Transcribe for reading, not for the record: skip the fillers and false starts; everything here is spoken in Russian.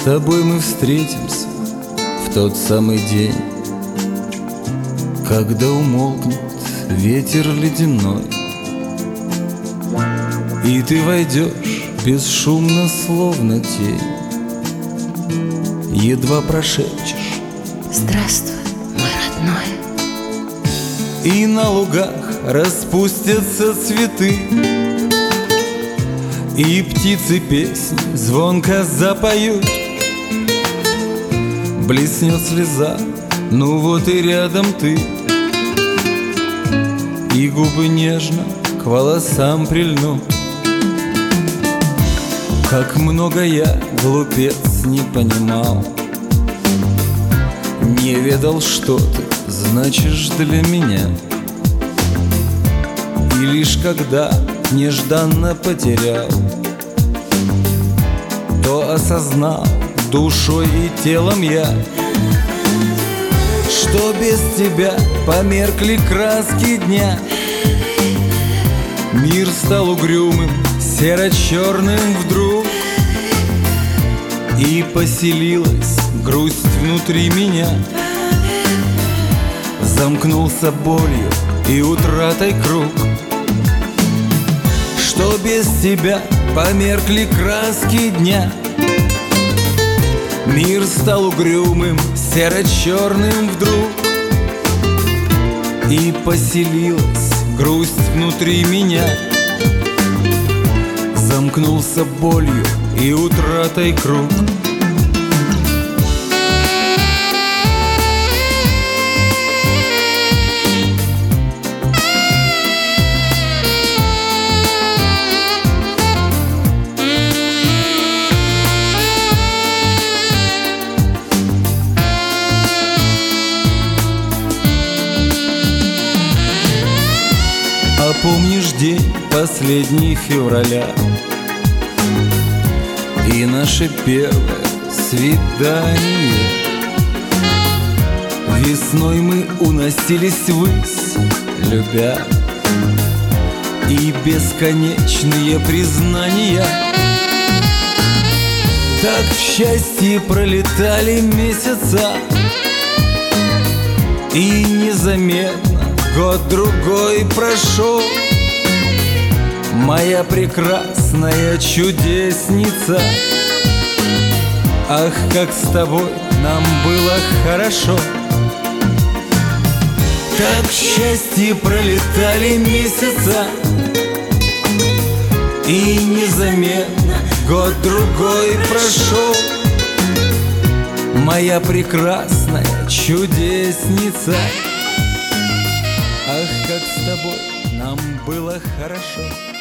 С тобой мы встретимся в тот самый день, когда умолкнет ветер ледяной, и ты войдешь бесшумно, словно тень, едва прошепчешь: здравствуй, мой родной. И на лугах распустятся цветы, и птицы песни звонко запоют. Блеснет слеза, ну вот и рядом ты, и губы нежно к волосам прильнут. Как много я, глупец, не понимал, не ведал, что ты значишь для меня. И лишь когда нежданно потерял, то осознал душой и телом я, что без тебя померкли краски дня. Мир стал угрюмым, серо-черным вдруг, и поселилась грусть внутри меня. Замкнулся болью и утратой круг, что без тебя померкли краски дня. Мир стал угрюмым, серо-черным вдруг, и поселилась грусть внутри меня. Замкнулся болью и утратой круг. А помнишь день последний февраля и наше первое свидание? Весной мы уносились ввысь, любя, и бесконечные признания. Так в счастье пролетали месяца, и незаметно год-другой прошел. Моя прекрасная чудесница, ах, как с тобой нам было хорошо. Так в счастье пролетали месяца, и незаметно год-другой прошел. Моя прекрасная чудесница, ах, как с тобой нам было хорошо.